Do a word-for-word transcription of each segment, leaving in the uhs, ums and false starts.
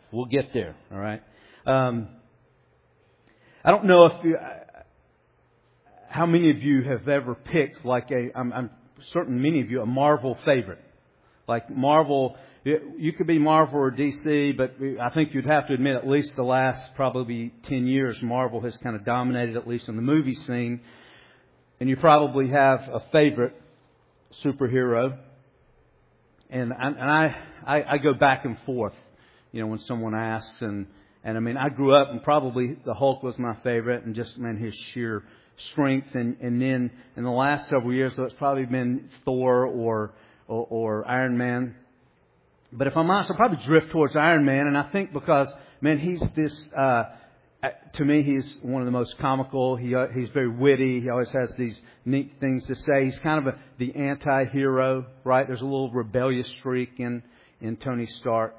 We'll get there. All right. Um, I don't know if you, how many of you have ever picked like a. I'm, I'm certain many of you a Marvel favorite. Like Marvel, you could be Marvel or D C, but I think you'd have to admit at least the last probably ten years, Marvel has kind of dominated, at least in the movie scene. And you probably have a favorite superhero. And, I, and I, I, I go back and forth, you know, when someone asks. And, and I mean, I grew up and probably the Hulk was my favorite, and just, man, his sheer strength. And, and then in the last several years, so it's probably been Thor or Or, or Iron Man. But if I'm honest, I'll probably drift towards Iron Man. And I think because, man, he's this, uh, to me, he's one of the most comical. He uh, He's very witty. He always has these neat things to say. He's kind of a, the anti-hero, right? There's a little rebellious streak in, in Tony Stark.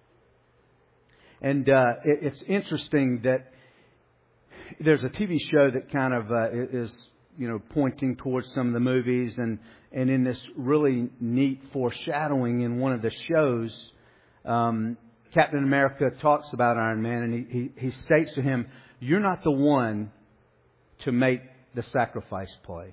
And uh, it, it's interesting that there's a T V show that kind of uh, is, you know, pointing towards some of the movies, and, and in this really neat foreshadowing in one of the shows, um, Captain America talks about Iron Man, and he, he, he states to him, "You're not the one to make the sacrifice play."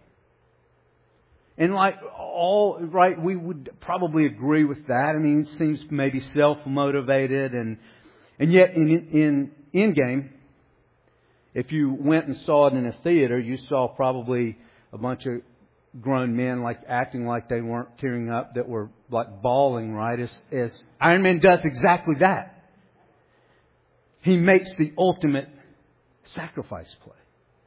And like all, right, we would probably agree with that. I mean, it seems maybe self-motivated, and, and yet in, in Endgame, if you went and saw it in a theater, you saw probably a bunch of grown men like acting like they weren't tearing up, that were like bawling, right? As, as Iron Man does exactly that. He makes the ultimate sacrifice play.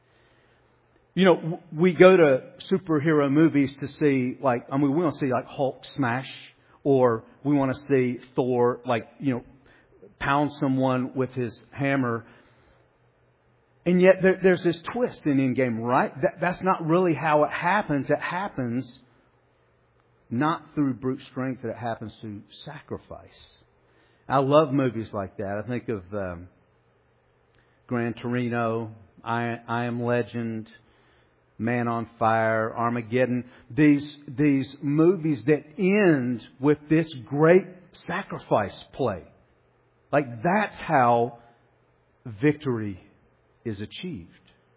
You know, we go to superhero movies to see, like, I mean, we want to see like Hulk smash, or we want to see Thor, like, you know, pound someone with his hammer. And yet there, there's this twist in Endgame, right? That, that's not really how it happens. It happens not through brute strength, but it happens through sacrifice. I love movies like that. I think of um, Gran Torino, I, I Am Legend, Man on Fire, Armageddon. These, these movies that end with this great sacrifice play. Like, that's how victory is achieved.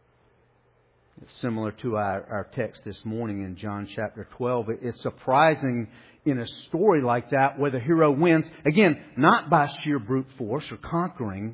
It's similar to our, our text this morning in John chapter twelve. It's surprising in a story like that where the hero wins, again, not by sheer brute force or conquering,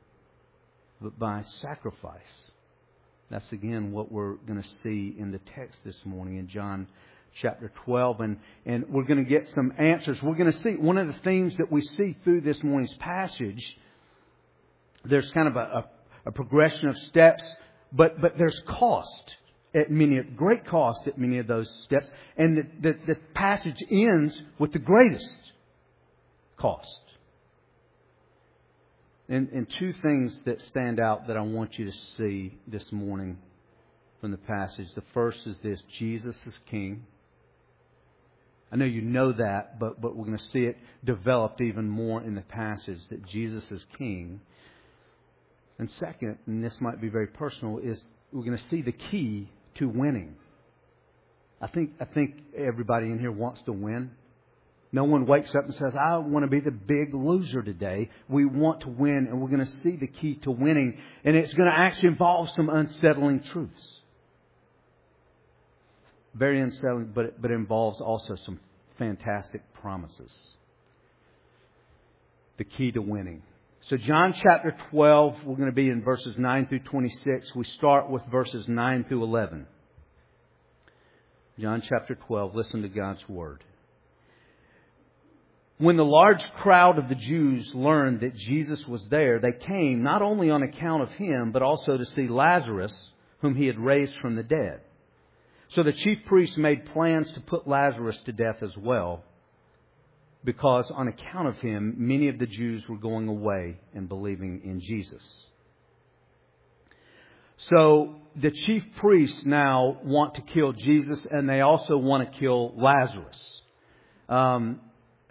but by sacrifice. That's again what we're going to see in the text this morning in John chapter twelve. And, and we're going to get some answers. We're going to see one of the themes that we see through this morning's passage. There's kind of a, a A progression of steps, but but there's cost at many, great cost at many of those steps, and the, the, the passage ends with the greatest cost. And, and two things that stand out that I want you to see this morning from the passage. The first is this: Jesus is King. I know you know that, but but we're going to see it developed even more in the passage, that Jesus is King. And second, and this might be very personal, is we're going to see the key to winning. I think I think everybody in here wants to win. No one wakes up and says, "I want to be the big loser today." We want to win, and we're going to see the key to winning. And it's going to actually involve some unsettling truths. Very unsettling, but it, but it involves also some fantastic promises. The key to winning. So John chapter twelve, we're going to be in verses nine through twenty-six. We start with verses nine through eleven. John chapter twelve, listen to God's Word. When the large crowd of the Jews learned that Jesus was there, they came not only on account of Him, but also to see Lazarus, whom He had raised from the dead. So the chief priests made plans to put Lazarus to death as well, because on account of him, many of the Jews were going away and believing in Jesus. So the chief priests now want to kill Jesus, and they also want to kill Lazarus. Um,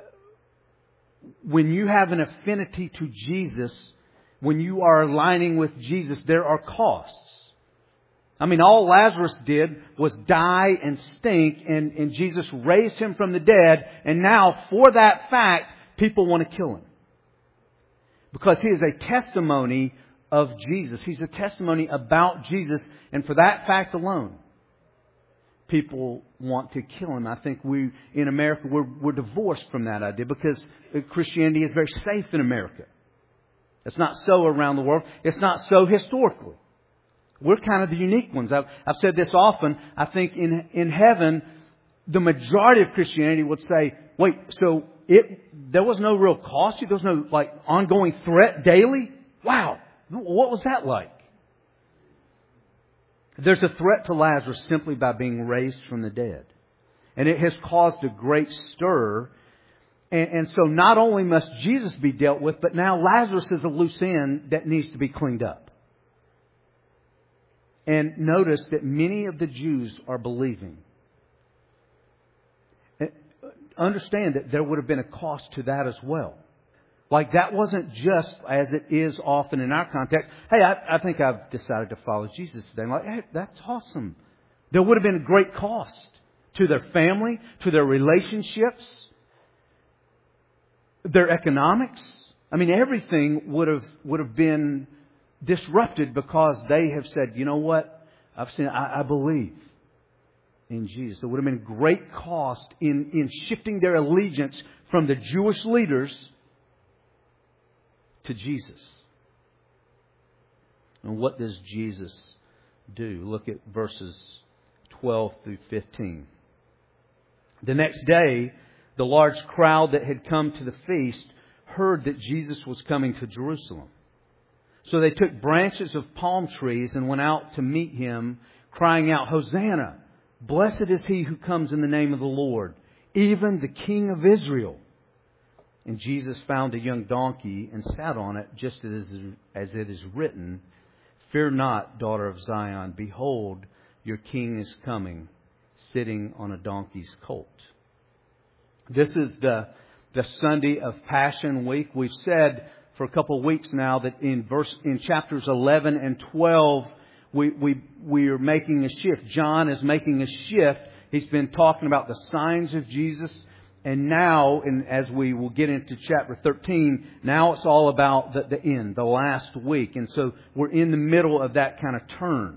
when you have an affinity to Jesus, when you are aligning with Jesus, there are costs. I mean, all Lazarus did was die and stink, and, and Jesus raised him from the dead. And now, for that fact, people want to kill him. Because he is a testimony of Jesus. He's a testimony about Jesus. And for that fact alone, people want to kill him. I think we, in America, we're, we're divorced from that idea because Christianity is very safe in America. It's not so around the world. It's not so historically. We're kind of the unique ones. I've, I've said this often. I think in, in heaven, the majority of Christianity would say, wait, so it, there was no real cost to you? There was no like ongoing threat daily? Wow. What was that like? There's a threat to Lazarus simply by being raised from the dead. And it has caused a great stir. And, and so not only must Jesus be dealt with, but now Lazarus is a loose end that needs to be cleaned up. And notice that many of the Jews are believing. Understand that there would have been a cost to that as well. Like that wasn't just as it is often in our context. Hey, I, I think I've decided to follow Jesus today. I'm like, hey, that's awesome. There would have been a great cost to their family, to their relationships, their economics. I mean, everything would have would have been disrupted because they have said, you know what? I've seen. I, I believe in Jesus. There would have been great cost in in shifting their allegiance from the Jewish leaders to Jesus. And what does Jesus do? Look at verses twelve through fifteen. The next day, the large crowd that had come to the feast heard that Jesus was coming to Jerusalem. So they took branches of palm trees and went out to meet him, crying out, Hosanna! Blessed is he who comes in the name of the Lord, even the King of Israel. And Jesus found a young donkey and sat on it, just as, as it is written, Fear not, daughter of Zion. Behold, your king is coming, sitting on a donkey's colt. This is the, the Sunday of Passion Week. We've said for a couple of weeks now that in verse in chapters eleven and twelve, we, we, we are making a shift. John is making a shift. He's been talking about the signs of Jesus. And now, and as we will get into chapter thirteen, now it's all about the, the end, the last week. And so we're in the middle of that kind of turn.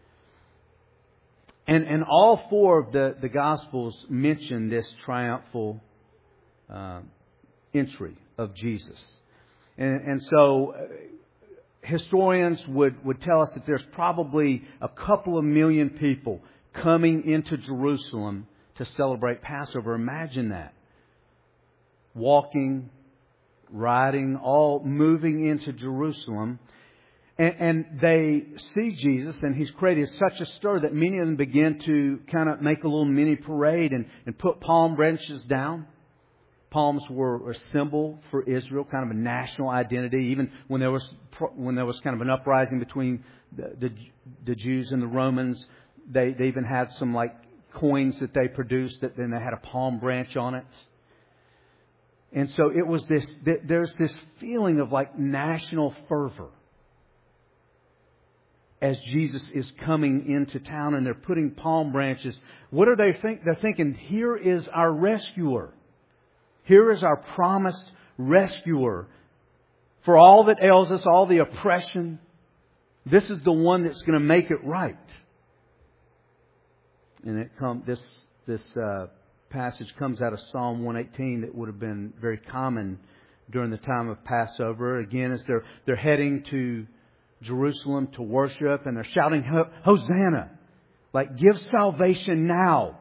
And and all four of the, the Gospels mention this triumphal uh, entry of Jesus. And, and so uh, historians would, would tell us that there's probably a couple of million people coming into Jerusalem to celebrate Passover. Imagine that. Walking, riding, all moving into Jerusalem. And, and they see Jesus, and He's created such a stir that many of them begin to kind of make a little mini parade and, and put palm branches down. Palms were a symbol for Israel, kind of a national identity. Even when there was when there was kind of an uprising between the, the, the Jews and the Romans, they, they even had some like coins that they produced that then they had a palm branch on it. And so it was this, there's this feeling of like national fervor as Jesus is coming into town, and they're putting palm branches. What are they think? They're thinking, here is our rescuer. Here is our promised rescuer. For all that ails us, all the oppression, this is the one that's going to make it right. And it come this this uh, passage comes out of Psalm one eighteen that would have been very common during the time of Passover. Again, as they're they're heading to Jerusalem to worship, and they're shouting, Hosanna! Like, give salvation now!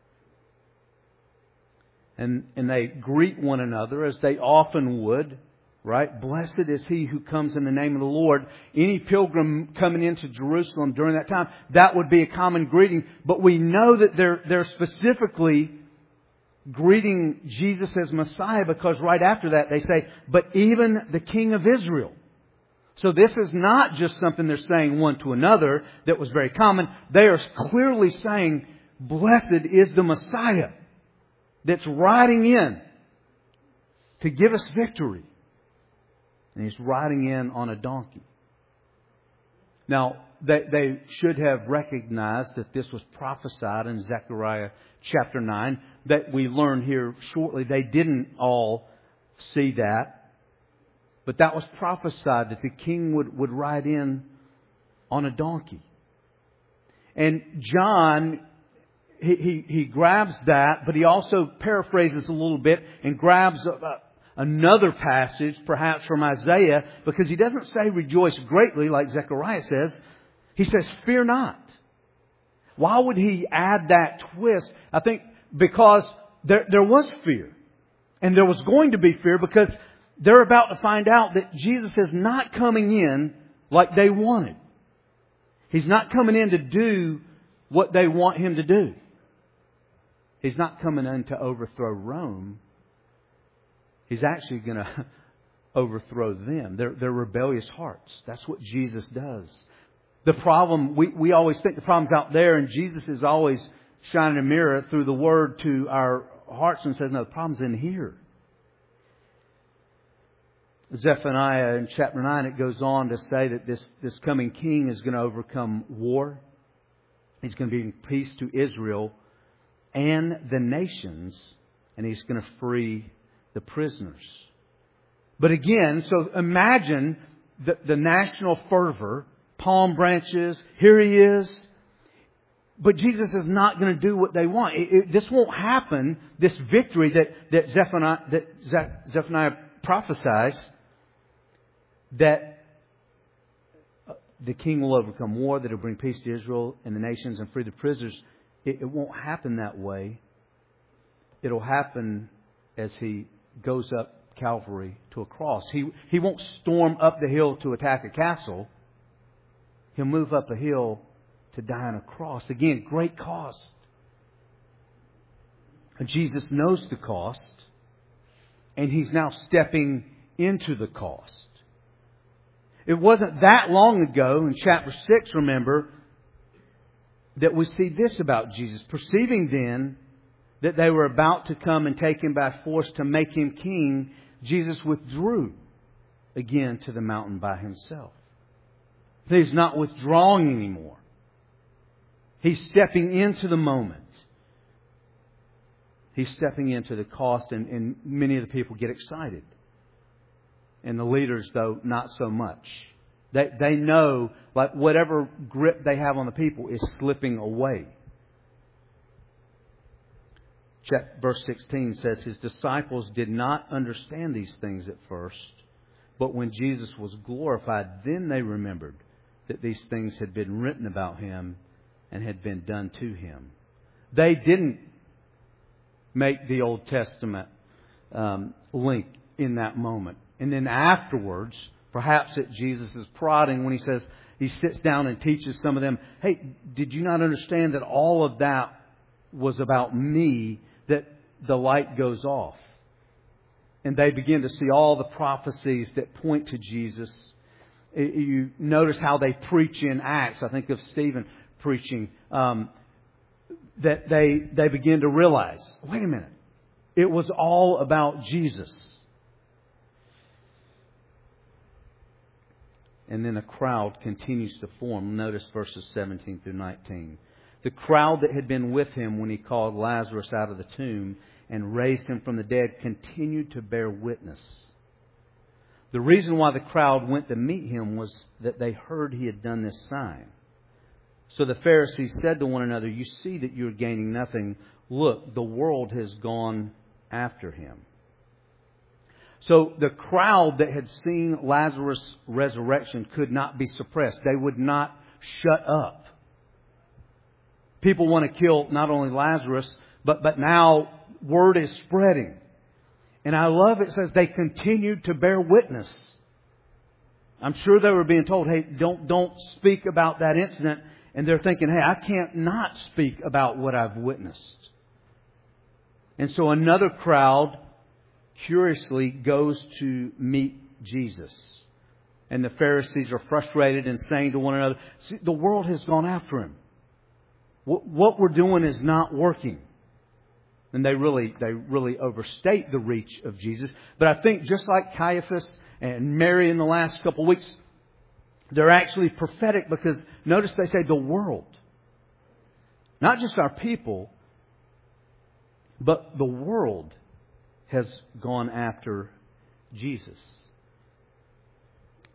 And and they greet one another as they often would, right? Blessed is he who comes in the name of the Lord. Any pilgrim coming into Jerusalem during that time, that would be a common greeting. But we know that they're they're specifically greeting Jesus as Messiah, because right after that they say, but even the King of Israel. So this is not just something they're saying one to another that was very common. They are clearly saying, blessed is the Messiah that's riding in to give us victory. And He's riding in on a donkey. Now, they, they should have recognized that this was prophesied in Zechariah chapter nine. That we learn here shortly. They didn't all see that. But that was prophesied that the king would, would ride in on a donkey. And John, he, he, he grabs that, but he also paraphrases a little bit and grabs a, a, another passage, perhaps from Isaiah, because he doesn't say rejoice greatly like Zechariah says. He says, fear not. Why would he add that twist? I think because there, there was fear. And there was going to be fear because they're about to find out that Jesus is not coming in like they wanted. He's not coming in to do what they want Him to do. He's not coming in to overthrow Rome. He's actually going to overthrow them, their, their rebellious hearts. That's what Jesus does. The problem, we, we always think the problem's out there, and Jesus is always shining a mirror through the Word to our hearts and says, no, the problem's in here. Zephaniah in chapter nine, it goes on to say that this, this coming king is going to overcome war. He's going to bring peace to Israel and the nations, and He's going to free the prisoners. But again, so imagine the, the national fervor, palm branches, here He is. But Jesus is not going to do what they want. It, it, this won't happen, this victory that, that Zephaniah, that Zephaniah prophesies, that the king will overcome war, that He'll bring peace to Israel and the nations and free the prisoners. It, it won't happen that way. It'll happen as He goes up Calvary to a cross. He, he won't storm up the hill to attack a castle. He'll move up a hill to die on a cross. Again, great cost. And Jesus knows the cost, and He's now stepping into the cost. It wasn't that long ago, in chapter six, remember, that we see this about Jesus. Perceiving then that they were about to come and take Him by force to make Him king, Jesus withdrew again to the mountain by Himself. He's not withdrawing anymore. He's stepping into the moment. He's stepping into the cost, and, and many of the people get excited. And the leaders, though, not so much. They, they know, like, whatever grip they have on the people is slipping away. Verse sixteen says, His disciples did not understand these things at first, but when Jesus was glorified, then they remembered that these things had been written about Him and had been done to Him. They didn't make the Old Testament um, link in that moment. And then afterwards, perhaps at Jesus' prodding, when He says, He sits down and teaches some of them, hey, did you not understand that all of that was about me, that the light goes off? And they begin to see all the prophecies that point to Jesus. You notice how they preach in Acts. I think of Stephen preaching. Um, that they, they begin to realize, wait a minute, it was all about Jesus. And then a crowd continues to form. Notice verses seventeen through nineteen. The crowd that had been with Him when He called Lazarus out of the tomb and raised him from the dead continued to bear witness. The reason why the crowd went to meet Him was that they heard He had done this sign. So the Pharisees said to one another, you see that you are gaining nothing. Look, the world has gone after Him. So the crowd that had seen Lazarus' resurrection could not be suppressed. They would not shut up. People want to kill not only Lazarus, but, but now word is spreading. And I love it says they continued to bear witness. I'm sure they were being told, hey, don't, don't speak about that incident. And they're thinking, hey, I can't not speak about what I've witnessed. And so another crowd curiously goes to meet Jesus. And the Pharisees are frustrated and saying to one another, see, the world has gone after Him. What we're doing is not working. And they really, they really overstate the reach of Jesus. But I think just like Caiaphas and Mary in the last couple of weeks, they're actually prophetic because notice they say the world. Not just our people, but the world has gone after Jesus.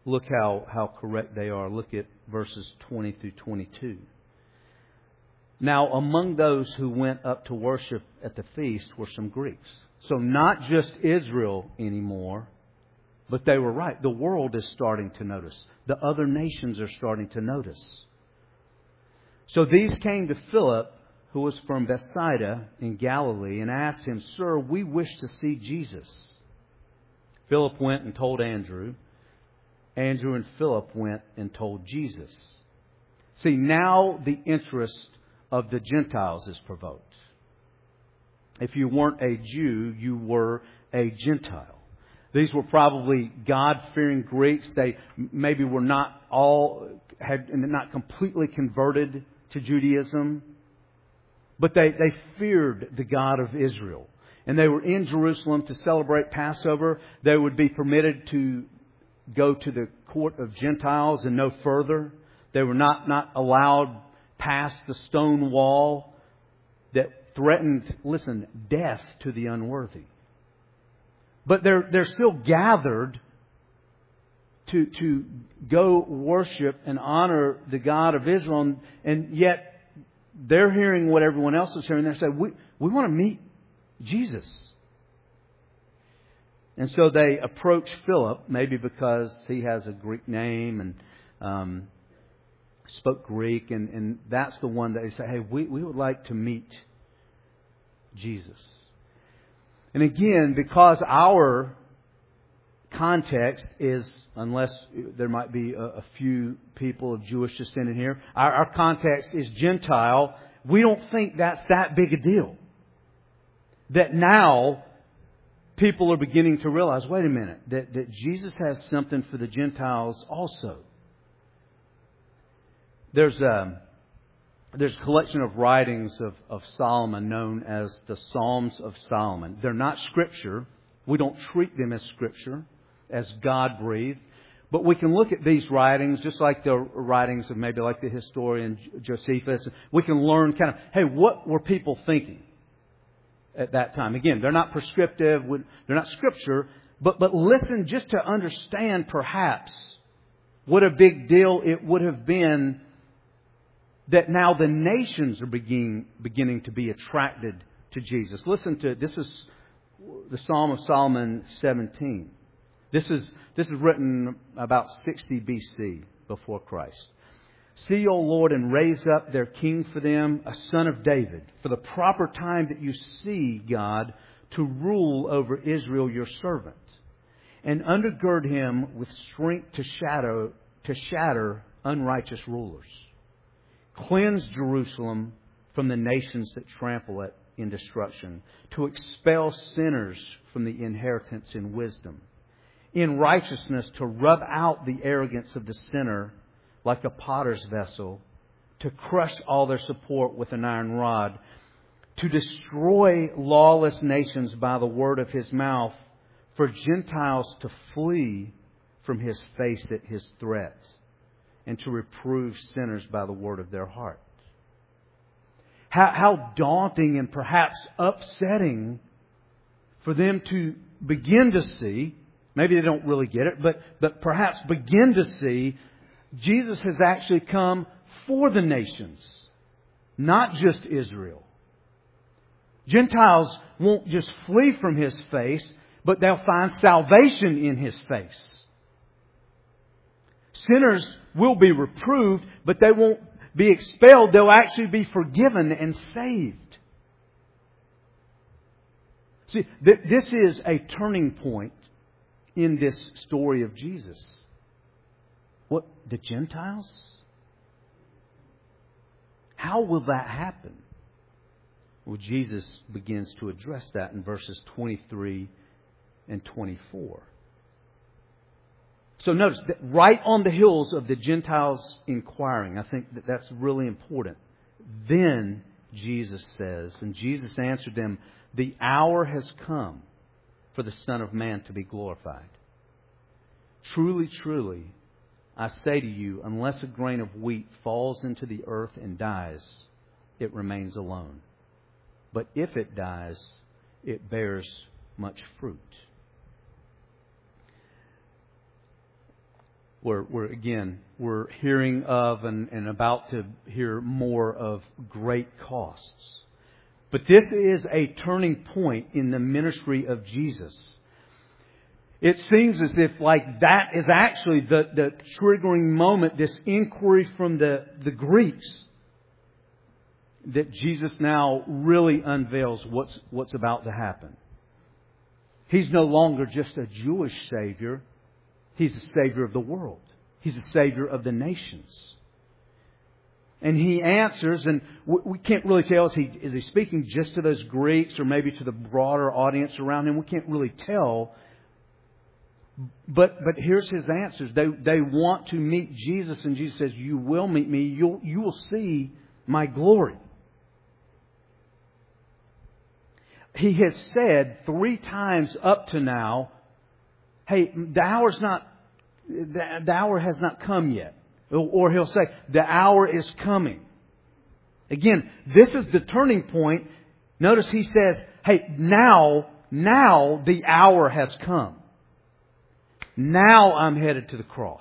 look how, how correct they are. Look at verses twenty through twenty-two. Now, among those who went up to worship at the feast were some Greeks. So not just Israel anymore, but they were right. The world is starting to notice. The other nations are starting to notice. So these came to Philip, who was from Bethsaida in Galilee, and asked him, "Sir, we wish to see Jesus." Philip went and told Andrew. Andrew and Philip went and told Jesus. See, now the interest of the Gentiles is provoked. If you weren't a Jew, you were a Gentile. These were probably God-fearing Greeks. They maybe were not all, had not completely converted to Judaism, but they, they feared the God of Israel. And they were in Jerusalem to celebrate Passover. They would be permitted to go to the court of Gentiles and no further. They were not, not allowed past the stone wall that threatened, listen, death to the unworthy. But they're, they're still gathered to, to go worship and honor the God of Israel. And, and yet they're hearing what everyone else is hearing. They say, we, we want to meet Jesus. And so they approach Philip, maybe because he has a Greek name and um, spoke Greek. And, and that's the one that they say, hey, we, we would like to meet Jesus. And again, because our context is, unless there might be a, a few people of Jewish descent in here, our, our context is Gentile. We don't think that's that big a deal. That now people are beginning to realize, wait a minute, that, that Jesus has something for the Gentiles also. There's a, there's a collection of writings of, of Solomon known as the Psalms of Solomon. They're not Scripture. We don't treat them as Scripture, as God-breathed. But we can look at these writings, just like the writings of maybe like the historian Josephus. We can learn kind of, hey, what were people thinking at that time? Again, they're not prescriptive. They're not Scripture. But, but listen just to understand perhaps what a big deal it would have been that now the nations are beginning, beginning to be attracted to Jesus. Listen to, this is the Psalm of Solomon seventeen. This is, this is written about sixty B C before Christ. See, O Lord, and raise up their king for them, a son of David, for the proper time that you see, God, to rule over Israel, your servant, and undergird him with strength to shadow, to shatter unrighteous rulers. Cleanse Jerusalem from the nations that trample it in destruction, to expel sinners from the inheritance in wisdom, in righteousness to rub out the arrogance of the sinner like a potter's vessel, to crush all their support with an iron rod, to destroy lawless nations by the word of his mouth, for Gentiles to flee from his face at his threats, and to reprove sinners by the word of their heart. How, how daunting and perhaps upsetting for them to begin to see, maybe they don't really get it, but, but perhaps begin to see Jesus has actually come for the nations, not just Israel. Gentiles won't just flee from his face, but they'll find salvation in his face. Sinners will be reproved, but they won't be expelled. They'll actually be forgiven and saved. See, th- this is a turning point in this story of Jesus. What, the Gentiles? How will that happen? Well, Jesus begins to address that in verses twenty-three and twenty-four. So notice that right on the heels of the Gentiles inquiring, I think that that's really important. Then Jesus says, and Jesus answered them, the hour has come for the Son of Man to be glorified. Truly, truly, I say to you, unless a grain of wheat falls into the earth and dies, it remains alone. But if it dies, it bears much fruit. where, where again, we're hearing of and, and about to hear more of great costs. But this is a turning point in the ministry of Jesus. It seems as if like that is actually the, the triggering moment, this inquiry from the, the Greeks, that Jesus now really unveils what's, what's about to happen. He's no longer just a Jewish Savior. He's a Savior of the world. He's a Savior of the nations. And He answers, and we can't really tell, is He, is he speaking just to those Greeks or maybe to the broader audience around Him? We can't really tell. But but here's His answers. They they want to meet Jesus, and Jesus says, you will meet me. You'll, you will see my glory. He has said three times up to now, hey, the hour's not, the, the hour has not come yet. Or He'll say, the hour is coming. Again, this is the turning point. Notice He says, hey, now, now the hour has come. Now I'm headed to the cross.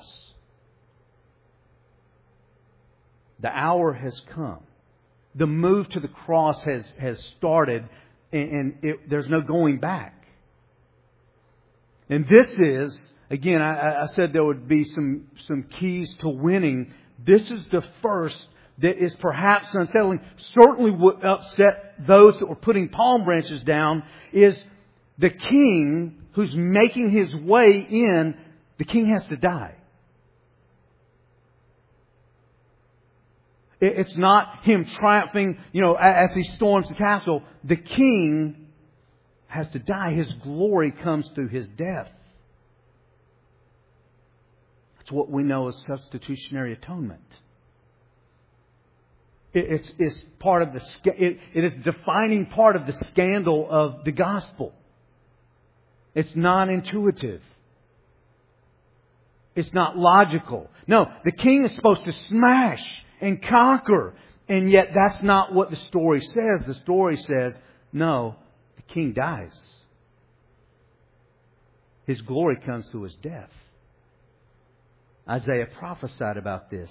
The hour has come. The move to the cross has, has started, and, and it, there's no going back. And this is, again, I, I said there would be some, some keys to winning. This is the first that is perhaps unsettling. Certainly would upset those that were putting palm branches down, is the king who's making his way in, the king has to die. It's not him triumphing, you know, as he storms the castle. The king has to die. His glory comes through his death. That's what we know as substitutionary atonement. It's, it's part of the, it, it is a defining part of the scandal of the gospel. It's non-intuitive. It's not logical. No, the king is supposed to smash and conquer. And yet that's not what the story says. The story says, no, the king dies. His glory comes through his death. Isaiah prophesied about this.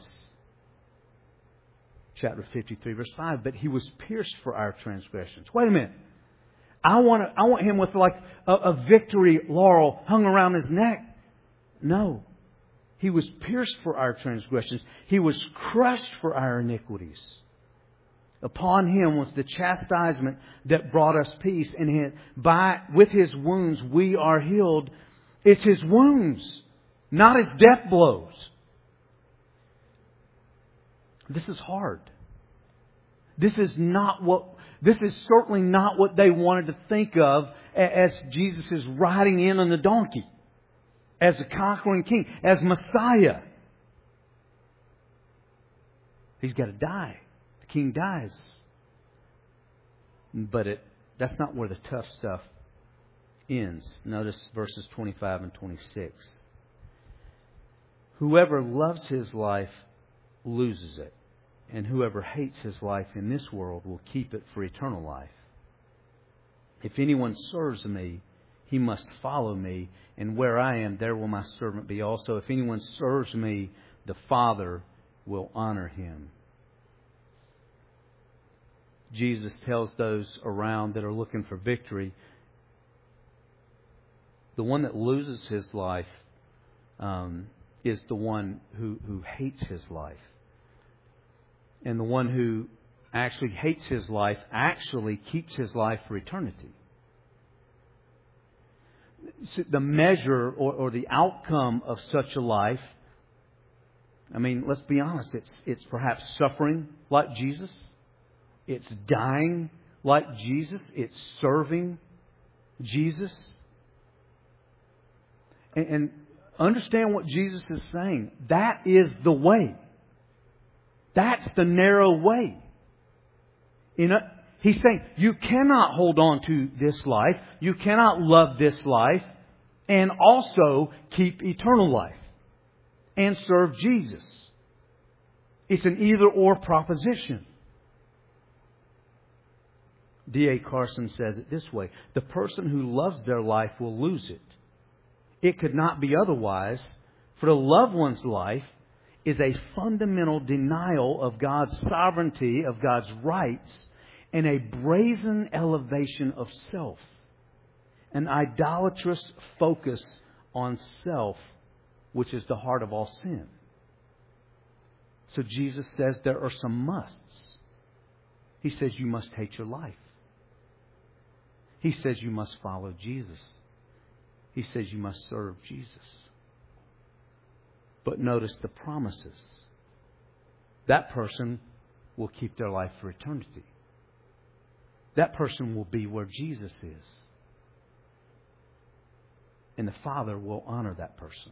Chapter fifty-three, verse five. But he was pierced for our transgressions. Wait a minute. I want to, I want him with like a, a victory laurel hung around his neck. No. He was pierced for our transgressions. He was crushed for our iniquities. Upon him was the chastisement that brought us peace. And he, by with his wounds we are healed. It's his wounds, not his death blows. This is hard. This is not what, this is certainly not what they wanted to think of as Jesus is riding in on the donkey. As a conquering king. As Messiah. He's got to die. The king dies. But it that's not where the tough stuff ends. Notice verses twenty-five and twenty-six. Whoever loves his life loses it. And whoever hates his life in this world will keep it for eternal life. If anyone serves me, he must follow me, and where I am, there will my servant be also. If anyone serves me, the Father will honor him. Jesus tells those around that are looking for victory, the one that loses his life um, is the one who, who hates his life. And the one who actually hates his life actually keeps his life for eternity. The measure or, or the outcome of such a life, I mean, let's be honest, it's it's perhaps suffering like Jesus. It's dying like Jesus. It's serving Jesus. And, and understand what Jesus is saying. That is the way. That's the narrow way. You know, He's saying you cannot hold on to this life. You cannot love this life and also keep eternal life and serve Jesus. It's an either-or proposition. D A Carson says it this way. The person who loves their life will lose it. It could not be otherwise, For the loved one's life is a fundamental denial of God's sovereignty, of God's rights, and a brazen elevation of self. An idolatrous focus on self, which is the heart of all sin. So Jesus says there are some musts. He says you must hate your life. He says you must follow Jesus. He says you must serve Jesus. But notice the promises. That person will keep their life for eternity. That person will be where Jesus is. And the Father will honor that person.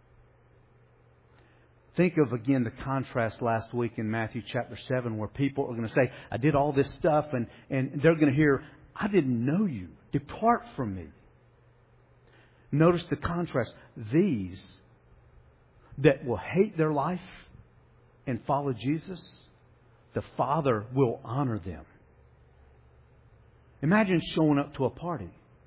Think of, again, the contrast last week in Matthew chapter seven, where people are going to say, I did all this stuff, and, and they're going to hear, I didn't know you. Depart from me. Notice the contrast. These that will hate their life and follow Jesus, the Father will honor them. Imagine showing up to a party.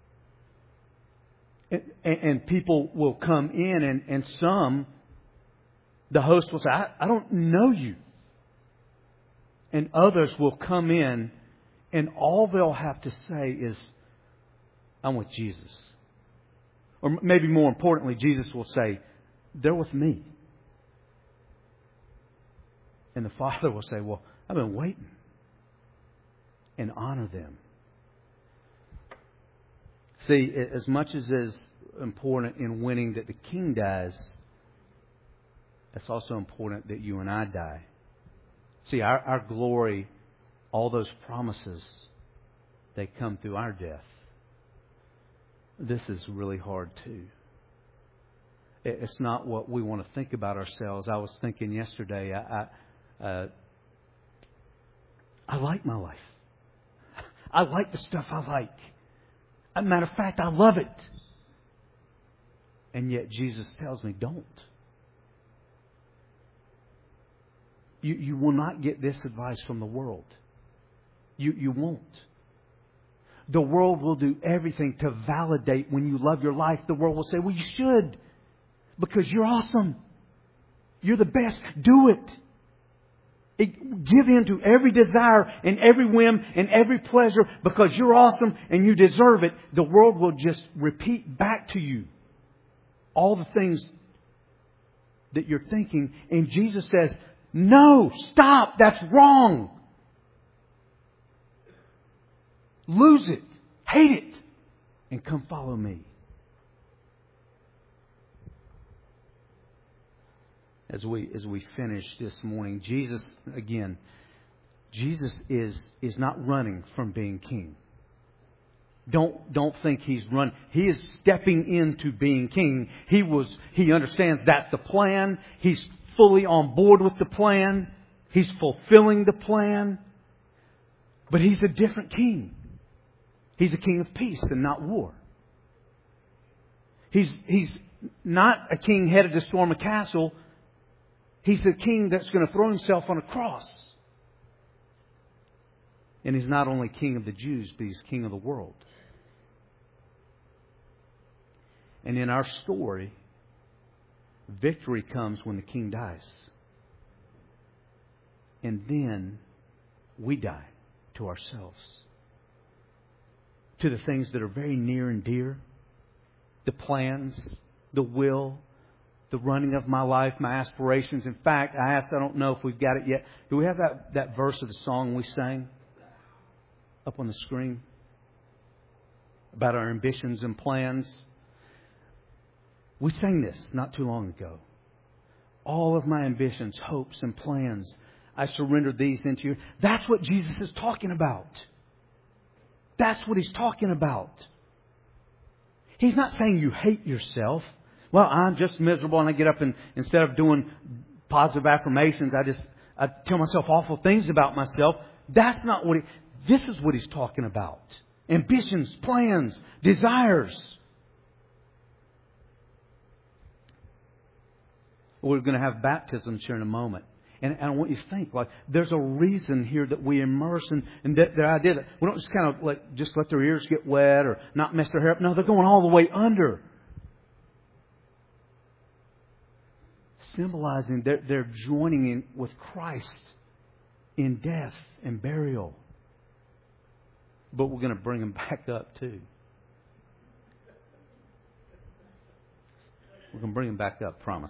And, and, and people will come in, and, and some, the host will say, I, I don't know you. And others will come in, and all they'll have to say is, I'm with Jesus. Or maybe more importantly, Jesus will say, they're with me. And the Father will say, well, I've been waiting. And honor them. See, as much as is important in winning that the King dies, it's also important that you and I die. See, our, our glory, all those promises, they come through our death. This is really hard too. It's not what we want to think about ourselves. I was thinking yesterday, I, I, uh, I like my life. I like the stuff I like. As a matter of fact, I love it. And yet Jesus tells me, don't. You, you will not get this advice from the world. You, you won't. The world will do everything to validate when you love your life. The world will say, well, you should. Because you're awesome. You're the best. Do it. It, give in to every desire and every whim and every pleasure because you're awesome and you deserve it. The world will just repeat back to you all the things that you're thinking. And Jesus says, no, stop. That's wrong. Lose it. Hate it. And come follow me. As we as we finish this morning, Jesus, again, Jesus is is not running from being king. Don't don't think he's run. He is stepping into being king. He was he understands that's the plan. He's fully on board with the plan. He's fulfilling the plan. But he's a different king. He's a king of peace and not war. He's he's not a king headed to storm a castle. He's the king that's going to throw himself on a cross. And he's not only king of the Jews, but he's king of the world. And in our story, victory comes when the king dies. And then we die to ourselves. To the things that are very near and dear. The plans, the will, the running of my life, my aspirations. In fact, I asked, I don't know if we've got it yet. Do we have that, that verse of the song we sang up on the screen? About our ambitions and plans. We sang this not too long ago. All of my ambitions, hopes, and plans, I surrendered these into you. That's what Jesus is talking about. That's what He's talking about. He's not saying you hate yourself. Well, I'm just miserable and I get up and instead of doing positive affirmations, I just I tell myself awful things about myself. That's not what he... This is what He's talking about. Ambitions, plans, desires. We're going to have baptisms here in a moment. And, and I want you to think, like, there's a reason here that we immerse and, and that the idea that we don't just kind of like just let their ears get wet or not mess their hair up. No, they're going all the way under. symbolizing they're, they're joining in with Christ in death and burial. But we're going to bring them back up too. We're going to bring them back up, promise.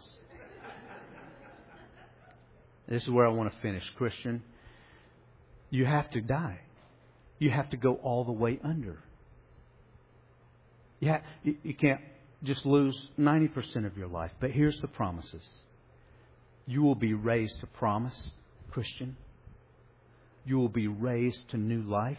This is where I want to finish, Christian. You have to die. You have to go all the way under. You, ha- you, you can't just lose ninety percent of your life. But here's the promises. You will be raised to promise, Christian. You will be raised to new life.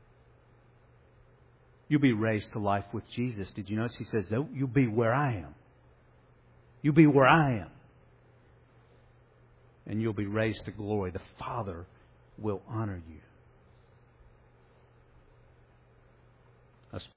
You'll be raised to life with Jesus. Did you notice he says, no, you'll be where I am. You'll be where I am. And you'll be raised to glory. The Father will honor you.